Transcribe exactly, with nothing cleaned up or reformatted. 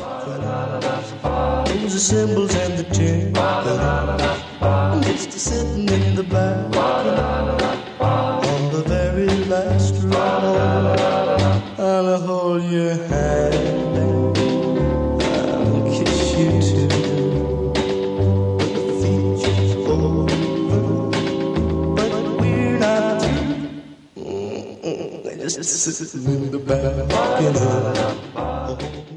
Those are cymbals and the tin. I'm just sitting in the back on the very last row, and I hold your hand, I'll kiss you too. But the feature's over, but we're not through. Mm-mm, just sitting in the back, you know.